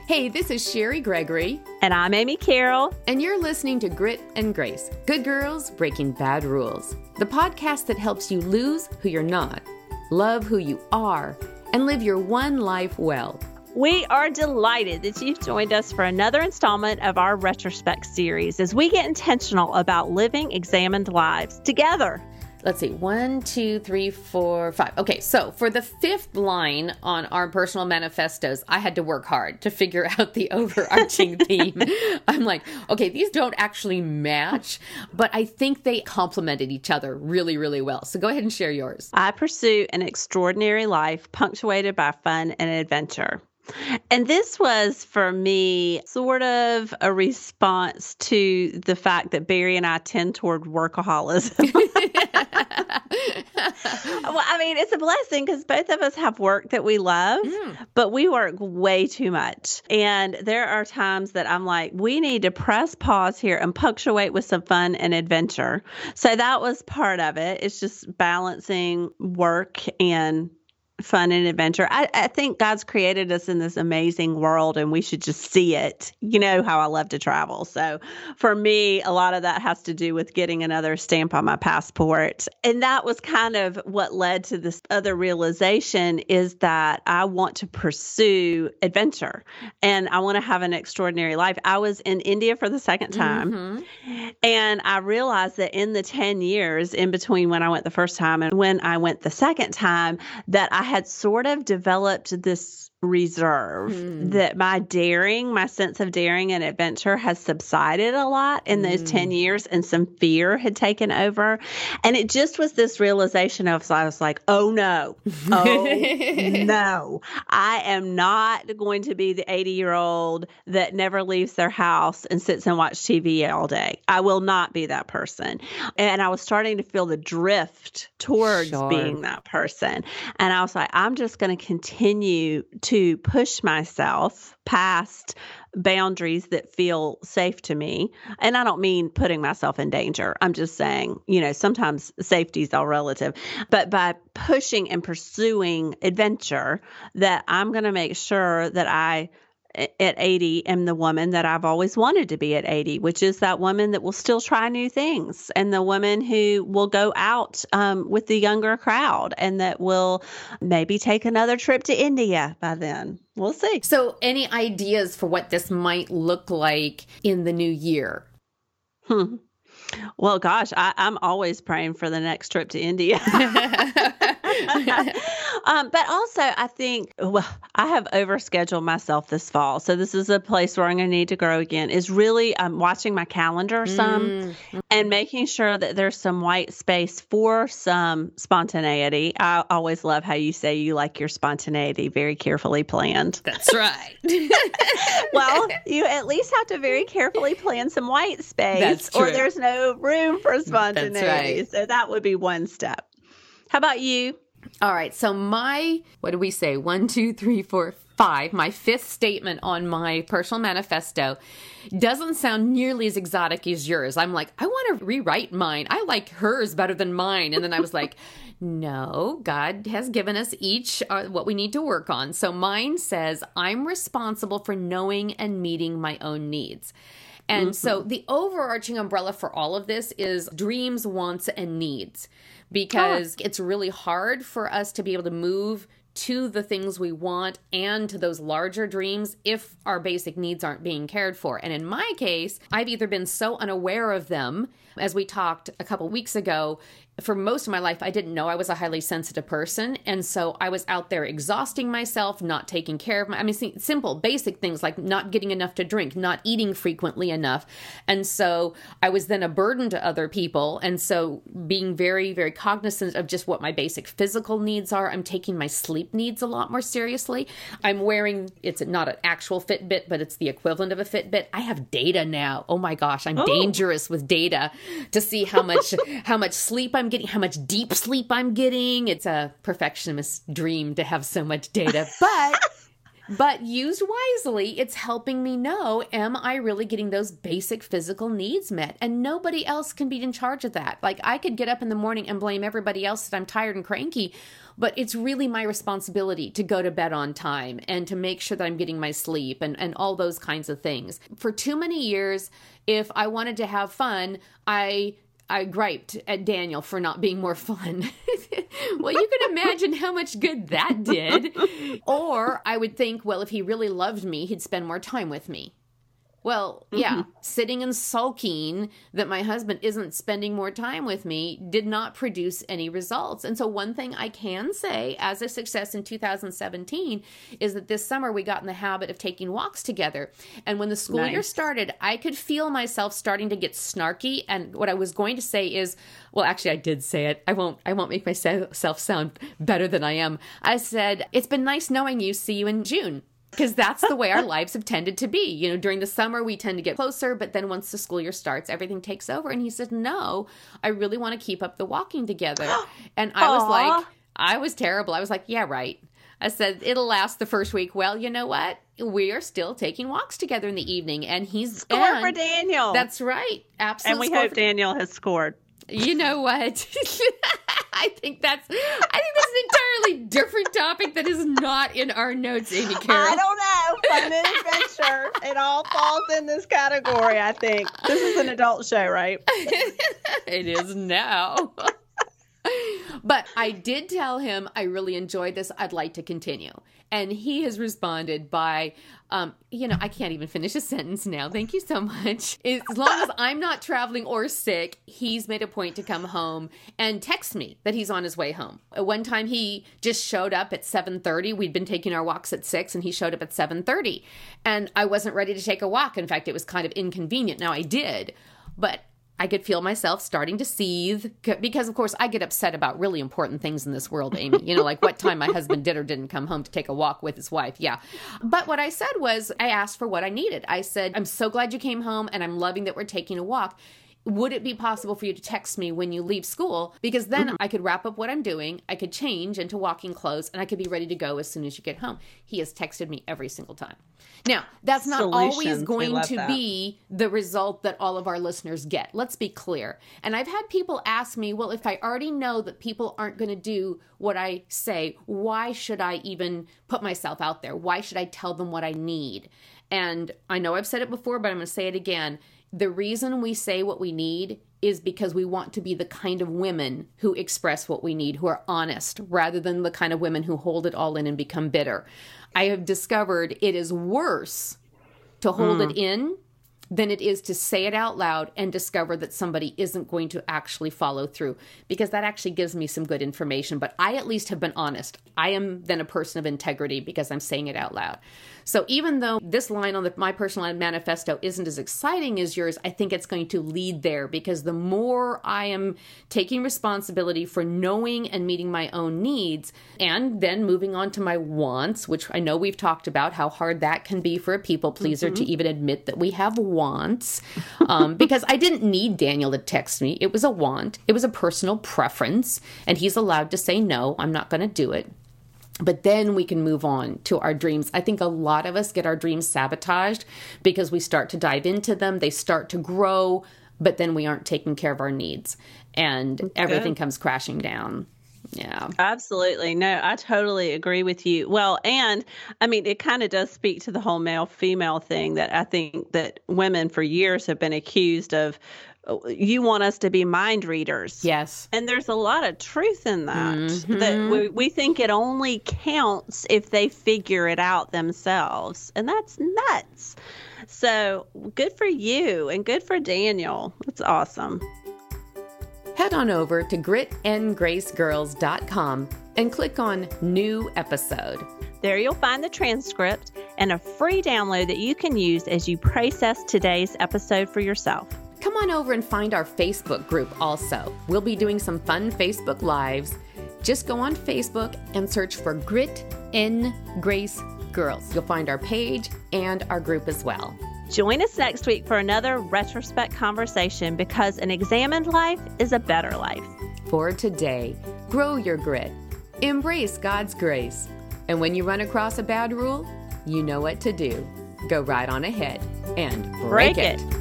Hey, this is Sherry Gregory. And I'm Amy Carroll. And you're listening to Grit and Grace, Good Girls Breaking Bad Rules, the podcast that helps you lose who you're not, love who you are, and live your one life well. We are delighted that you've joined us for another installment of our Retrospect series as we get intentional about living examined lives together. Let's see, 1, 2, 3, 4, 5. Okay, so for the fifth line on our personal manifestos, I had to work hard to figure out the overarching theme. I'm like, okay, these don't actually match, but I think they complemented each other really, really well. So go ahead and share yours. I pursue an extraordinary life punctuated by fun and adventure. And this was, for me, sort of a response to the fact that Barry and I tend toward workaholism. Well, I mean, it's a blessing because both of us have work that we love, but we work way too much. And there are times that I'm like, we need to press pause here and punctuate with some fun and adventure. So that was part of it. It's just balancing work and fun and adventure. I think God's created us in this amazing world and we should just see it. You know how I love to travel. So for me, a lot of that has to do with getting another stamp on my passport. And that was kind of what led to this other realization is that I want to pursue adventure and I want to have an extraordinary life. I was in India for the second time and I realized that in the 10 years in between when I went the first time and when I went the second time, that I had sort of developed this reserve that my sense of daring and adventure has subsided a lot in those 10 years and some fear had taken over. And it just was this realization of, I was like, oh no, I am not going to be the 80-year-old that never leaves their house and sits and watches TV all day. I will not be that person. And I was starting to feel the drift towards being that person. And I was like, I'm just going to continue to push myself past boundaries that feel safe to me. And I don't mean putting myself in danger. I'm just saying, sometimes safety is all relative. But by pushing and pursuing adventure, that I'm going to make sure that I at 80 am the woman that I've always wanted to be at 80, which is that woman that will still try new things and the woman who will go out with the younger crowd and that will maybe take another trip to India by then. We'll see. So any ideas for what this might look like in the new year? Well, gosh, I'm always praying for the next trip to India. But also, I think, I have overscheduled myself this fall. So this is a place where I'm going to need to grow again, is really watching my calendar some and making sure that there's some white space for some spontaneity. I always love how you say you like your spontaneity very carefully planned. That's right. Well, you at least have to very carefully plan some white space. That's true. Or there's no room for spontaneity. That's right. So that would be one step. How about you? All right. So what did we say? 1, 2, 3, 4, 5. My fifth statement on my personal manifesto doesn't sound nearly as exotic as yours. I'm like, I want to rewrite mine. I like hers better than mine. And then I was like, no, God has given us each what we need to work on. So mine says, I'm responsible for knowing and meeting my own needs. And so the overarching umbrella for all of this is dreams, wants, and needs, because it's really hard for us to be able to move to the things we want and to those larger dreams if our basic needs aren't being cared for. And in my case, I've either been so unaware of them, as we talked a couple weeks ago, for most of my life, I didn't know I was a highly sensitive person. And so I was out there exhausting myself, not taking care of simple, basic things like not getting enough to drink, not eating frequently enough. And so I was then a burden to other people. And so being very, very cognizant of just what my basic physical needs are, I'm taking my sleep needs a lot more seriously. I'm wearing, it's not an actual Fitbit, but it's the equivalent of a Fitbit. I have data now. Oh my gosh, I'm dangerous with data to see how much sleep I'm getting, how much deep sleep I'm getting. It's a perfectionist dream to have so much data, but But used wisely, it's helping me know, am I really getting those basic physical needs met? And nobody else can be in charge of that. Like, I could get up in the morning and blame everybody else that I'm tired and cranky, but it's really my responsibility to go to bed on time and to make sure that I'm getting my sleep and all those kinds of things. For too many years, if I wanted to have fun, I griped at Daniel for not being more fun. Well, you can imagine how much good that did. Or I would think, well, if he really loved me, he'd spend more time with me. Well, yeah, sitting and sulking that my husband isn't spending more time with me did not produce any results. And so one thing I can say as a success in 2017 is that this summer we got in the habit of taking walks together. And when the school year started, I could feel myself starting to get snarky. And what I was going to say is, well, actually I did say it. I won't make myself sound better than I am. I said, it's been nice knowing you. See you in June. Because that's the way our lives have tended to be. You know, during the summer, we tend to get closer, but then once the school year starts, everything takes over. And he said, no, I really want to keep up the walking together. And I was like, I was terrible. I was like, yeah, right. I said, it'll last the first week. Well, you know what? We are still taking walks together in the evening. And he's score for Daniel. That's right. Absolutely. And we hope Daniel has scored. You know what? I think that's an entirely different topic that is not in our notes, Amy Carroll. I don't know. Fun and adventure. It all falls in this category, I think. This is an adult show, right? It is now. But I did tell him I really enjoyed this. I'd like to continue. And he has responded by, I can't even finish a sentence now. Thank you so much. As long as I'm not traveling or sick, he's made a point to come home and text me that he's on his way home. One time he just showed up at 7:30. We'd been taking our walks at 6 and he showed up at 7:30. And I wasn't ready to take a walk. In fact, it was kind of inconvenient. Now I did, but I could feel myself starting to seethe because, of course, I get upset about really important things in this world, Amy. You know, like what time my husband did or didn't come home to take a walk with his wife. Yeah. But what I said was I asked for what I needed. I said, I'm so glad you came home and I'm loving that we're taking a walk. Would it be possible for you to text me when you leave school? Because then I could wrap up what I'm doing, I could change into walking clothes, and I could be ready to go as soon as you get home. He has texted me every single time. Now, that's not always going to be the result that all of our listeners get. Let's be clear. And I've had people ask me, well, if I already know that people aren't going to do what I say, why should I even put myself out there? Why should I tell them what I need? And I know I've said it before, but I'm going to say it again. The reason we say what we need is because we want to be the kind of women who express what we need, who are honest, rather than the kind of women who hold it all in and become bitter. I have discovered it is worse to hold it in than it is to say it out loud and discover that somebody isn't going to actually follow through, because that actually gives me some good information. But I at least have been honest. I am then a person of integrity because I'm saying it out loud. So even though this line on my personal manifesto isn't as exciting as yours, I think it's going to lead there, because the more I am taking responsibility for knowing and meeting my own needs, and then moving on to my wants, which I know we've talked about how hard that can be for a people pleaser to even admit that we have wants, because I didn't need Daniel to text me. It was a want. It was a personal preference, and he's allowed to say, no, I'm not going to do it. But then we can move on to our dreams. I think a lot of us get our dreams sabotaged because we start to dive into them. They start to grow, but then we aren't taking care of our needs, and everything comes crashing down. Yeah, absolutely. No, I totally agree with you. Well, and I mean, it kind of does speak to the whole male-female thing that I think that women for years have been accused of. You want us to be mind readers. Yes. And there's a lot of truth in that, that we think it only counts if they figure it out themselves. And that's nuts. So good for you and good for Daniel. That's awesome. Head on over to gritandgracegirls.com and click on New Episode. There you'll find the transcript and a free download that you can use as you process today's episode for yourself. Come on over and find our Facebook group also. We'll be doing some fun Facebook Lives. Just go on Facebook and search for Grit and Grace Girls. You'll find our page and our group as well. Join us next week for another retrospect conversation, because an examined life is a better life. For today, grow your grit. Embrace God's grace. And when you run across a bad rule, You know what to do. Go right on ahead and Break it.